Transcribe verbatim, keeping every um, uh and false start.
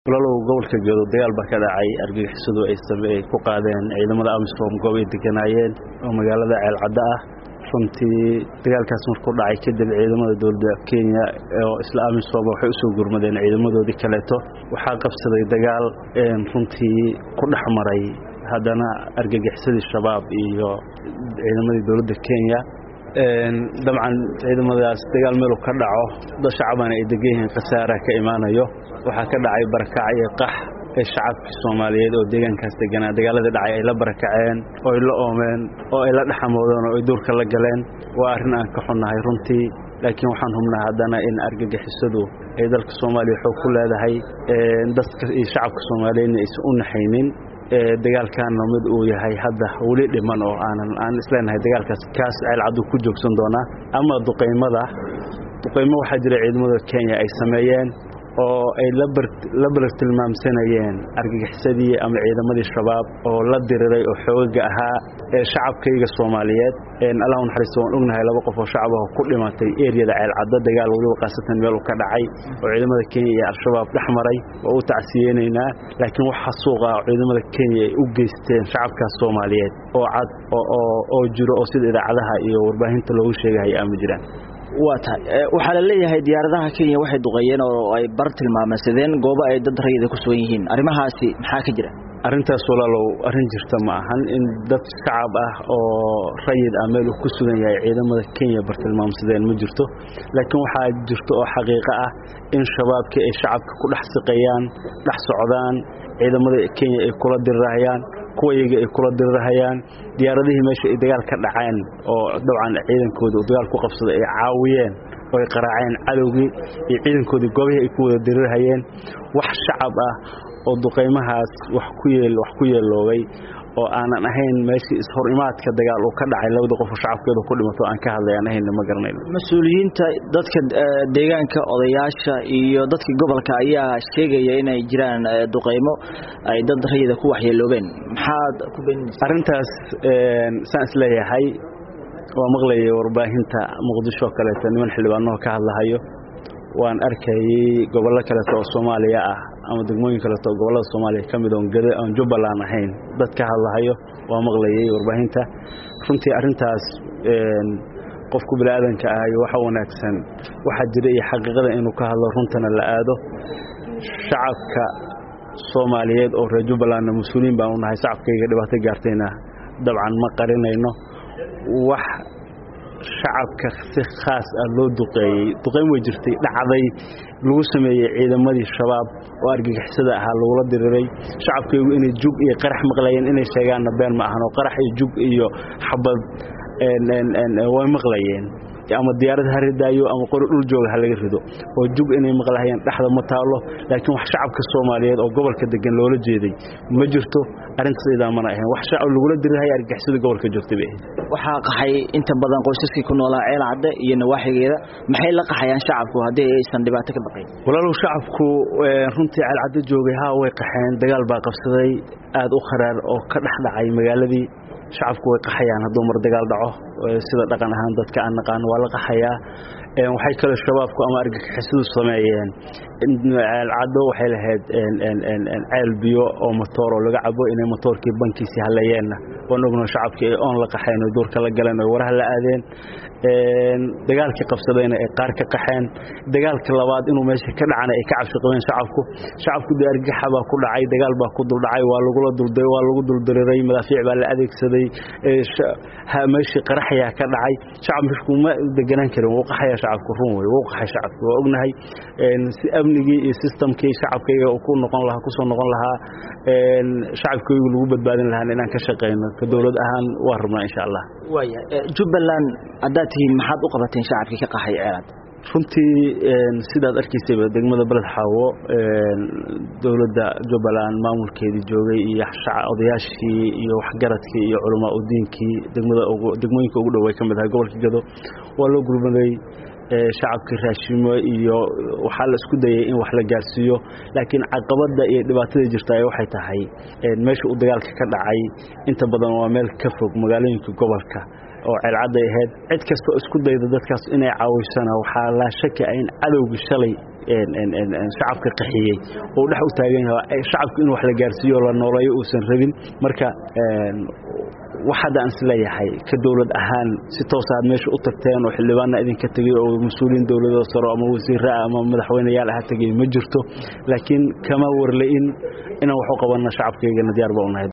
walaalow gobolka Gedo dagaal ba ka dhacay argagixisadu ay sameeyay ku qaadeen ciidamada AMISOM goobay deganayeen oo magaalada Ceel Cadda ah runtii dagaalkaas markuu dhacay kadib ciidamada dawladda Kenya oo isla AMISOM waxay u soo gurmadeen ciidamadoodii kaleeto waxa qabsaday dagaal runtii ku dhaxmaray hadana argagixisadii shabaab iyo ciidamadii dawladda Kenya een dabcan ciidamadaas dagaal meel ka dhaco dad shacabana ay degan qasaara ka imaanayo waxa ka dhacay barakac iyo qax ee shacabka Soomaaliyeed oo deegaankaas deganaa dagaalada dhacay ay la barakaceen oo ay la oomeen oo ay la dhaxamoodeen oo ay duurka la galeen waa arin aan ka xunahay runtii laakiin waxaan hubnaa hadana in argagixisadu ay dalka Soomaaliya xog ku leedahay ee dadka iyo shacabka Soomaaliyeed ay u naxaynin dagaalkan mid uu yahay hadda wali dhiman oo aanan aan isleenahay dagaalkaas kaas Ceel Cadda ku joogsan doona ama duqeymada duqeymo waxa jira ciidamada Kenya ay sameeyeen oo ay la bartilmaamsanayeen argagixisadii ama ciidamadii shabaab oo la diriray oo xooga ahaa ee shacabkayga Soomaaliyeed ee Allahu naxariisto waan ognahay laba qof oo shacab ah ku dhimatay area-da Ceel Cadda dagaal waliba qaasatan meel uu ka dhacay oo ciidamada Kenya iyo al-shabaab dhaxmaray oo u tacsiyeynayna laakiin waxa suuqa ciidamada Kenya ay u geysteen shacabka Soomaaliyeed oo cad oo oo jiro oo sida idaacadaha iyo warbaahinta loogu sheegay ama jiraan waata waxa la leeyahay diyaaradaha Kenya waxay duqeeyeen oo ay bar tilmaamaysadeen goobo ay dad rayid ku sugan yihiin arimahaasi maxaa ka jira arintaas walaalow arin jirta ma ahan in dad shacab ah oo rayid ah meel ku sugan yahay ciidamada Kenya bar tilmaamsadeen ma jirto laakiin waxa jirto oo xaqiiqo ah in shabaabka ay shacabka ku dhax saqayaan dhax socdaan ciidamada Kenya ay kula dirayaan kuwa iyaga ay kula dirahayaan diyaaradihii meesha ay dagaal ka dhaceen oo dabcan ciidankooda oo dagaal ku qabsaday ay caawiyeen oo ay qaraaceen cadawgii iyo ciidankoodii goobaha ay ku wada dirahayeen wax shacab ah oo duqeymahaas wax ku yeel wax ku yeeloobay oo aanan ahayn meeshii is hor imaadka dagaal oo ka dhacay labada qof oo shacabkooda ku dhimato aan ka hadlayaan ahayn ma garanayno mas'uuliyiinta dadka deegaanka odayaasha iyo dadka gobolka ayaa sheegaya inay jiraan duqeymo ay dad rayida ku waxyeeloobeen maxaad ku beeninaysaa arintaas een saan isleeyahay waa maqlay warbaahinta Muqdisho kale tan niman xildhibaano ka hadlahayo waan arkay gobolka kale oo Soomaaliya ah ama degmooyin kale oo gobolada Soomaaliya kamid oo Gedo aan Jubbaland ahayn dadka hadlahayo waa maqlay warbaahinta runtii arintaas een qofku bilaadanka ah waxa wanaagsan waxa jira iyo xaqiiqada inuu ka hadlo runtana la aado shacabka Soomaaliyeed oo reer Jubbaland mas'uuliin baan u nahay shacabkayga dhibaato gaartayna dabcan ma qarinayno wax shacabka si khaas ah loo duqeeyay duqeyn way jirtay dhacday lagu sameeyay ciidamadii shabaab oo argagixisada ahaa loola diriray shacabkaygu inay jug iyo qarax maqlayeen inay sheegaan been ma ahan oo qarax iyo jug iyo xabad een een way maqlayeen ama diyaarad haridaayo ama qor dhul jooga ha laga rido oo jug inay maqlayeen dhaxda ma taalo laakiin wax shacabka Soomaaliyeed oo gobolka degan loola jeeday ma jirto arintaas idaa mana ahayn wax shacab lagu diriray argagixisada gobolka joogtay waxa qaxay inta badan qoysaskii ku noolaa Ceel Cadda iyo nawaaxigeeda maxay la qaxayaan shacabku hadii aysan dhibaato ka baqayn walaalow shacabku runtii Ceel Cadda joogay ha way qaxeen dagaal baa qabsaday aad u kharaar oo ka dhaxdhacay magaaladii shacabku way qaxayaan haduu mar dagaal dhaco sida dhaqan ahaan dadka aan naqaan waa la qaxayaa ee waxay kale shabaabku ama argagixisadu sameeyeen in Ceel Cadda waxay lahayd een een een ceel biyo oo motor oo laga cabo inay motorkii bankiisi haleeyeen oo nogno shacabka ay on la qaxeen oo duurka la galeen oo waraha la aadeen een dagaalkii qabsadayna ay qaar ka qaxeen dagaalka labaad inuu meesha ka dhacana ay ka cabsi qabeen shacabku shacabku argagaxaba ku dhacay dagaal baa ku dul dhacay waa lagu la dulday waa lagu dul diriray madaafiic baa la adeegsaday ee ha meesha qaraxaya ka dhacay shacab mishku ma deganaan karin wuu qaxaya shacabku run way wuu qaxay shacabku waa ognahay een si amnigi iyo systemkii shacabkayga uu ku noqon lahaa ku soo noqon lahaa een shacabkaygu lagu badbaadin lahaa inaan ka shaqeyno ka dawlad ahaan waa rabnaa insha Allah waaya Jubbaland adatiin maxaad u qabateen shacabkii ka qaxay Ceel Cadda runtii een sidaad arkaysay degmada Balad Xaawo een dawladda Jubbaland maamulkeedii joogay iyo shacab odayaashii iyo waxgaradkii iyo culumaa u diinkii degmada ugu degmooyinka ugu dhow ay kamid ah gobolka Gedo waa loo gurmaday shacabka raashimo iyo waxa la isku dayay in wax la gaarsiiyo laakiin caqabada iyo dhibaatada jirta ay waxay tahay meesha uu dagaalka ka dhacay inta badan waa meel ka fog magaalooyinka gobolka oo Ceel Cadda ahayd cid kasta isku dayda dadkaas inay caawisana waxa la shaki in cadawga shalay shacabka qaxiyay oo dhex u taagan yahay shacabku in wax la gaarsiiyo la nooleeyo uusan rabin marka waxaad aan isleeyahay ka dawlad ahaan si toos ah meesha u tagteen oo xildhibaanna idinka tagay oo mas'uuliin dawladda sare ama wasiirra ama madaxweynayaal ah tagay ma jirto laakiin kama warleyn inaan wax u qabanno shacabkeena diyaar baa u nahay